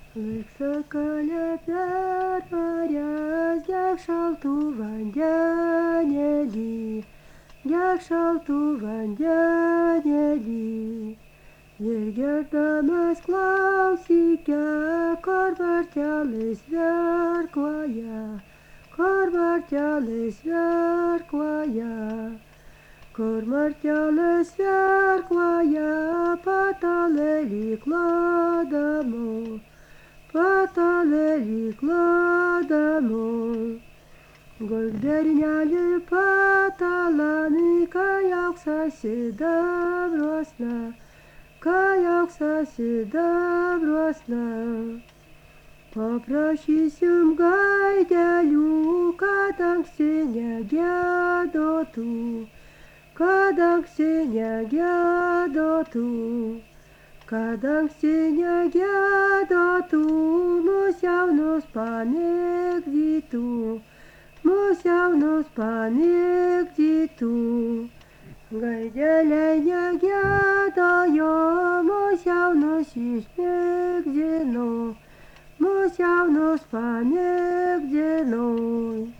Lyg sakalė pervaręs, gerk šaltų vandenėlį, gerk šaltų vandenėlį. Ir gerdamas klausykė, kur vartelis verkluoja, kur vartelis verkluoja. Kur martelis verkluoja, patalėlį klodamo, patalėlį klodamo. Gulk berneli patalanai, kai auksas sidabruosna, kai auksas sidabruosna. Paprašysim gaidelių, kad anksti negiedotų, kad anksti negiedotų, kad anksti negiedotų, mus jaunus pamėgdytų, mus jaunus pamėgdytų. Gaideliai negiedojo, mus jaunus išmėgdino, mus jaunus pamėgdino.